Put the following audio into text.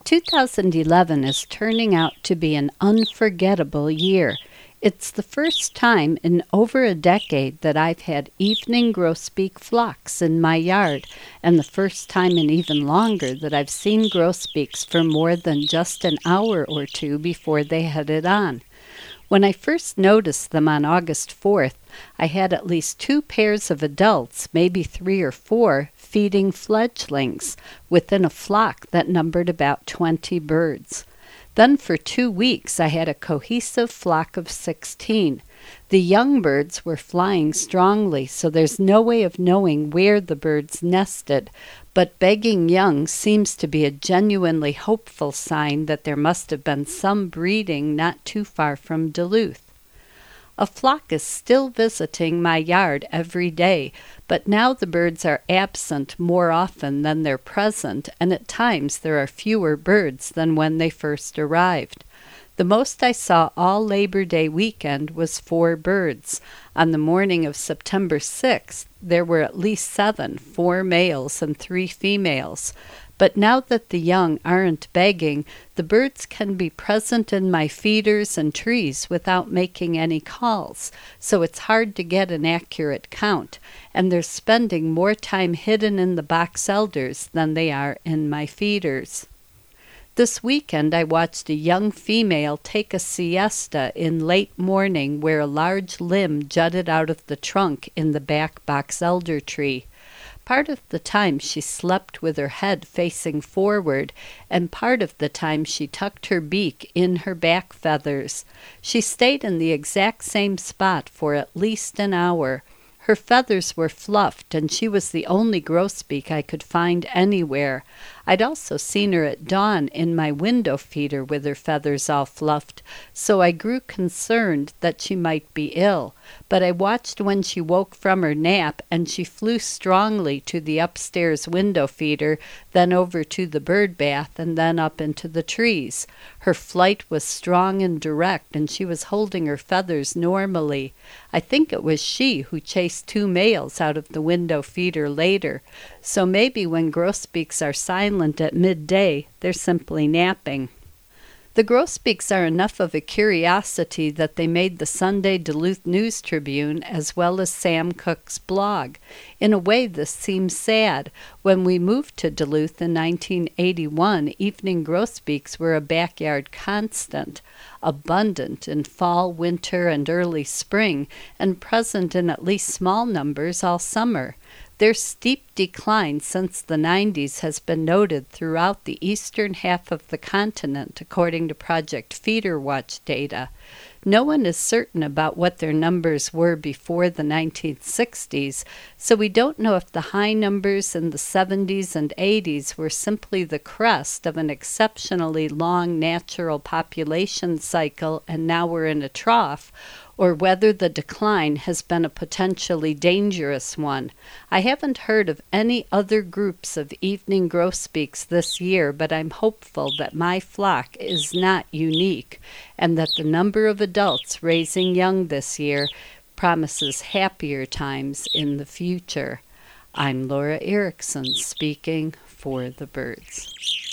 2011 is turning out to be an unforgettable year. It's the first time in over a decade that I've had evening grosbeak flocks in my yard, and the first time in even longer that I've seen grosbeaks for more than just an hour or two before they headed on. When I first noticed them on August 4th, I had at least 2 pairs of adults, maybe 3 or 4, feeding fledglings within a flock that numbered about 20 birds. Then for 2 weeks I had a cohesive flock of 16. The young birds were flying strongly, so there's no way of knowing where the birds nested, but begging young seems to be a genuinely hopeful sign that there must have been some breeding not too far from Duluth. A flock is still visiting my yard every day, but now the birds are absent more often than they're present, and at times there are fewer birds than when they first arrived. The most I saw all Labor Day weekend was 4 birds. On the morning of September 6th, there were at least 7, 4 males and 3 females. But now that the young aren't begging, the birds can be present in my feeders and trees without making any calls, so it's hard to get an accurate count, and they're spending more time hidden in the box elders than they are in my feeders. This weekend I watched a young female take a siesta in late morning where a large limb jutted out of the trunk in the back box elder tree. Part of the time she slept with her head facing forward, and part of the time she tucked her beak in her back feathers. She stayed in the exact same spot for at least an hour. Her feathers were fluffed, and she was the only grosbeak I could find anywhere. I'd also seen her at dawn in my window feeder with her feathers all fluffed, so I grew concerned that she might be ill. But I watched when she woke from her nap, and she flew strongly to the upstairs window feeder, then over to the bird bath, and then up into the trees. Her flight was strong and direct, and she was holding her feathers normally. I think it was she who chased 2 males out of the window feeder later. So maybe when grosbeaks are silent at midday, they're simply napping. The grosbeaks are enough of a curiosity that they made the Sunday Duluth News Tribune as well as Sam Cooke's blog. In a way, this seems sad. When we moved to Duluth in 1981, evening grosbeaks were a backyard constant, abundant in fall, winter, and early spring, and present in at least small numbers all summer. Their steep decline since the 90s has been noted throughout the eastern half of the continent, according to Project Feeder Watch data. No one is certain about what their numbers were before the 1960s, so we don't know if the high numbers in the 70s and 80s were simply the crest of an exceptionally long natural population cycle and now we're in a trough, or whether the decline has been a potentially dangerous one. I haven't heard of any other groups of evening grosbeaks this year, but I'm hopeful that my flock is not unique, and that the number of adults raising young this year promises happier times in the future. I'm Laura Erickson speaking for the birds.